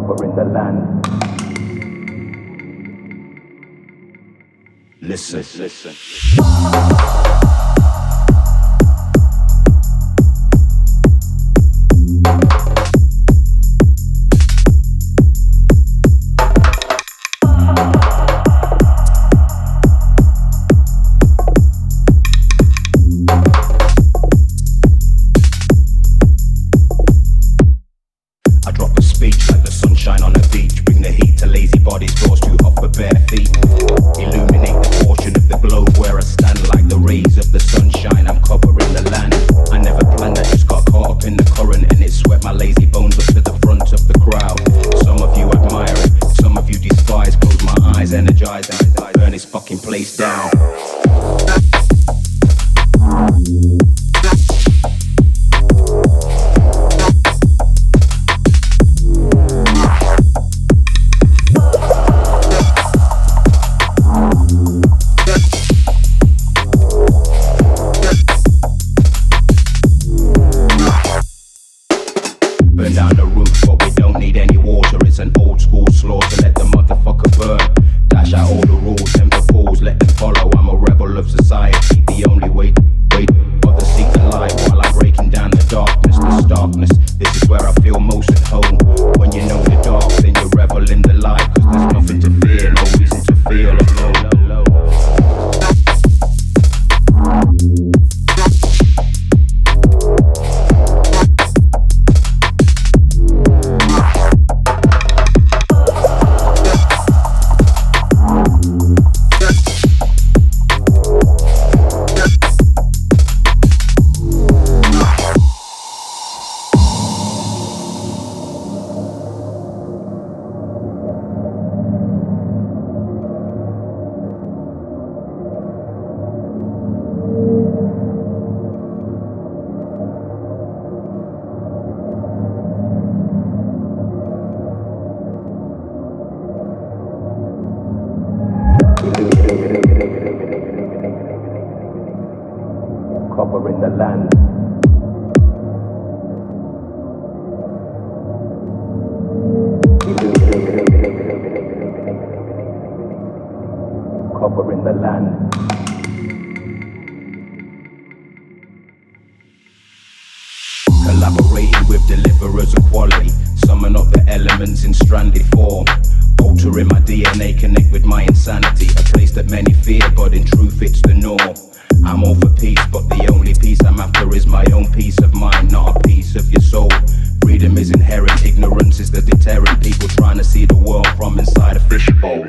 covering the land. Listen. Covering the land. Covering the land. Collaborating with deliverers of quality, summon up the elements in stranded form. Altering my DNA, connect with my insanity. A place that many fear, but in truth it's the norm. I'm all for peace, but the only peace I'm after is my own peace of mind, not a piece of your soul. Freedom is inherent, ignorance is the deterrent. People trying to see the world from inside a fishbowl.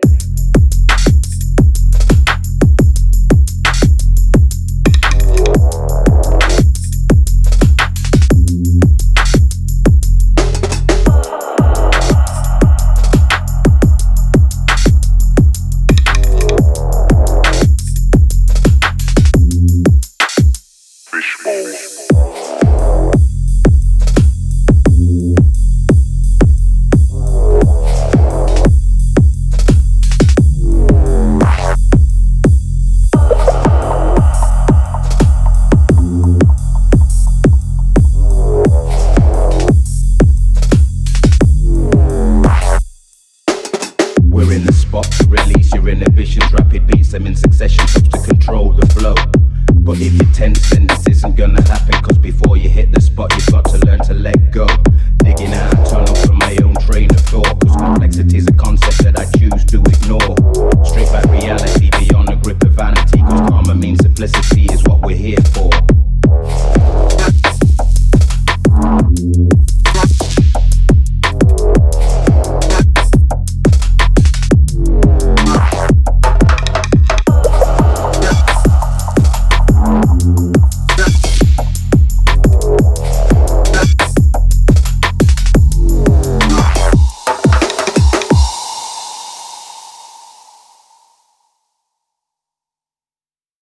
Release your inhibitions, rapid beats them in succession, helps to control the flow. But if you're tense, then this isn't gonna happen, cause before you hit the spot, you've got to learn to let go. Digging out a tunnel from my own train of thought, cause complexity is a concept that I choose to ignore. Straight back reality beyond the grip of vanity, cause karma means simplicity is what we're here for.